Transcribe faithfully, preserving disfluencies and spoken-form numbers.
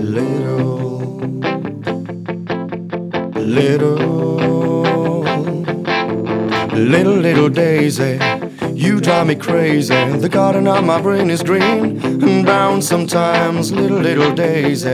Little, little, little, little daisy, you drive me crazy. The garden of my brain is green and brown sometimes. Little, little daisy.